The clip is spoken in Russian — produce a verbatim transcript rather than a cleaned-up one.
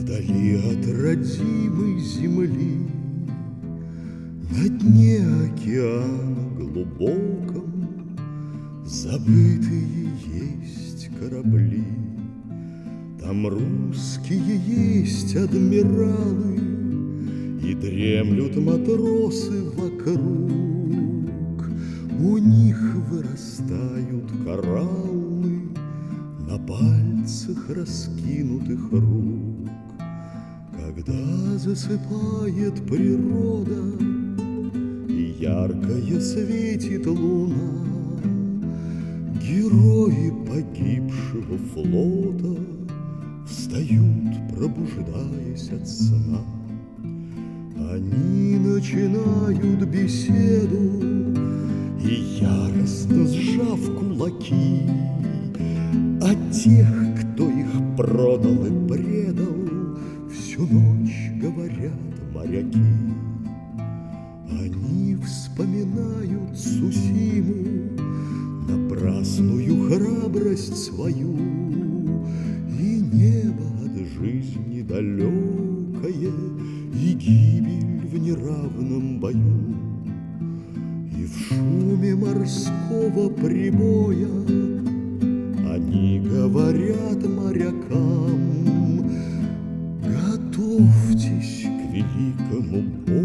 Вдали от родимой земли, на дне океана глубоком, забытые есть корабли. Там русские есть адмиралы, и дремлют матросы вокруг. У них вырастают кораллы на пальцах раскинутых рук. Когда засыпает природа и яркая светит луна, герои погибшего флота встают, пробуждаясь от сна. Они начинают беседу и, яростно сжав кулаки, о тех, кто их продал и предал, всю ночь говорят моряки. Они вспоминают Цусиму, напрасную храбрость свою, и небо от жизни далекое, и гибель в неравном бою. И в шуме морского прибоя они говорят морякам: готовьтесь к великому бою.